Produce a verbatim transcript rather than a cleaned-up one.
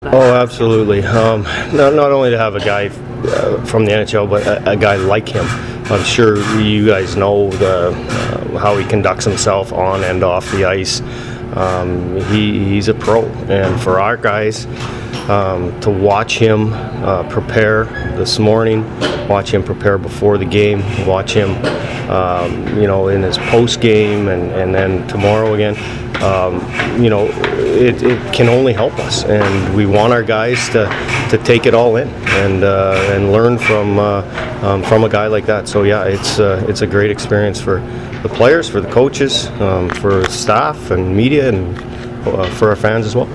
Oh, absolutely. Um, not, not only to have a guy uh, from the N H L, but a, a guy like him. I'm sure you guys know the, uh, how he conducts himself on and off the ice. Um, he, he's a pro, and for our guys um, to watch him uh, prepare this morning, watch him prepare before the game, watch him, um, you know, in his post game, and, and then tomorrow again. Um, you know, it, it can only help us, and we want our guys to, to take it all in and uh, and learn from uh, um, from a guy like that. So yeah, it's uh, it's a great experience for the players, for the coaches, um, for staff and media, and uh, for our fans as well.